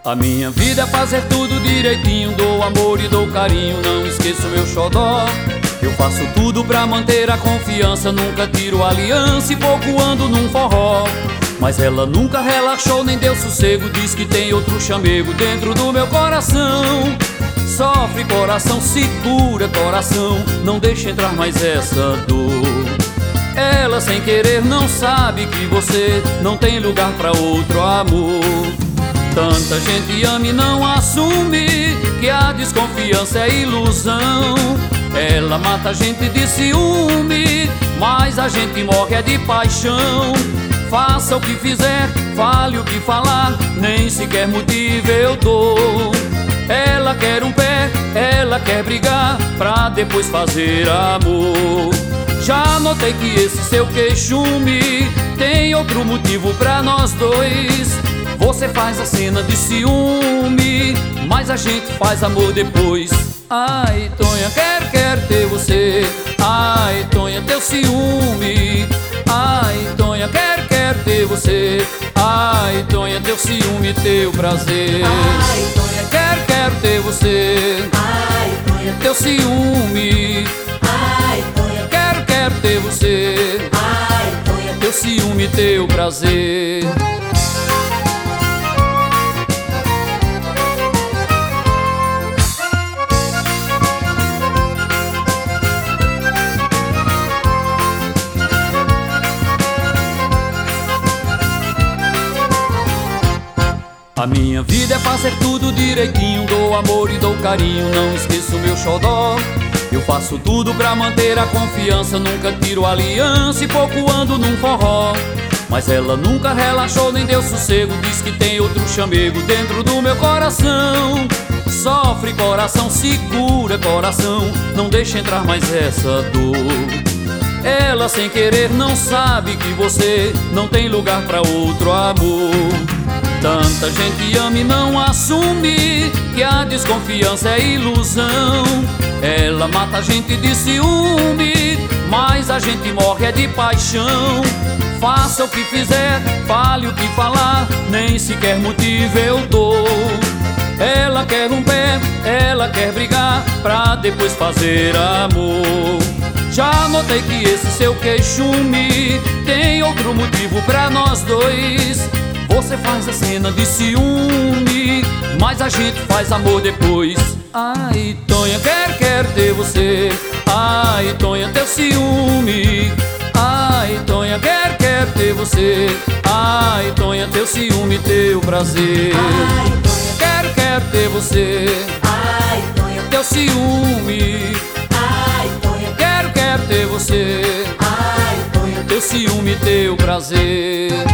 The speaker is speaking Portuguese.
A minha vida é fazer tudo direitinho, dou amor e dou carinho, não esqueço meu xodó. Eu faço tudo pra manter a confiança, nunca tiro aliança e pouco ando num forró. Mas ela nunca relaxou nem deu sossego, diz que tem outro chamego dentro do meu coração. Sofre coração, segura coração, não deixa entrar mais essa dor. Ela sem querer não sabe que você não tem lugar pra outro amor. Tanta gente ama e não assume que a desconfiança é ilusão. Ela mata a gente de ciúme, mas a gente morre é de paixão. Faça o que fizer, fale o que falar, nem sequer motivo eu dou. Ela quer um pé, ela quer brigar, pra depois fazer amor. Já notei que esse seu queixume tem outro motivo pra nós dois. Você faz a cena de ciúme, mas a gente faz amor depois. Ai, Tonha, quero ter você. Ai, Tonha, teu ciúme. Ai, Tonha, quero ter você. Ai, Tonha, teu ciúme, teu prazer. Ai, Tonha, quero ter você. ai, Tonha, Teu ciúme. ai, Tonha, Quero ter você. ai, Tonha, Teu ciúme, teu prazer. A minha vida é fazer tudo direitinho, dou amor e dou carinho, não esqueço meu xodó. Eu faço tudo pra manter a confiança, nunca tiro aliança e pouco ando num forró. Mas ela nunca relaxou nem deu sossego, diz que tem outro chamego dentro do meu coração. Sofre coração, segura coração, não deixa entrar mais essa dor. Ela sem querer não sabe que você não tem lugar pra outro amor. Tanta gente ama e não assume que a desconfiança é ilusão. Ela mata a gente de ciúme, mas a gente morre é de paixão. Faça o que fizer, fale o que falar, nem sequer motivo eu dou. Ela quer um pé, ela quer brigar, pra depois fazer amor. Já notei que esse seu queixume tem outro motivo pra nós dois. Você faz a cena de ciúme, mas a gente faz amor depois. Ai, Tonha, quero ter você. Ai, Tonha, teu ciúme. Ai, Tonha, quero ter você. Ai, Tonha, teu ciúme, teu prazer. ai, Tonha, Quero ter você. ai, Tonha, Teu ciúme. ai, Tonha, Quero ter você. ai, Tonha, Teu ciúme, teu prazer.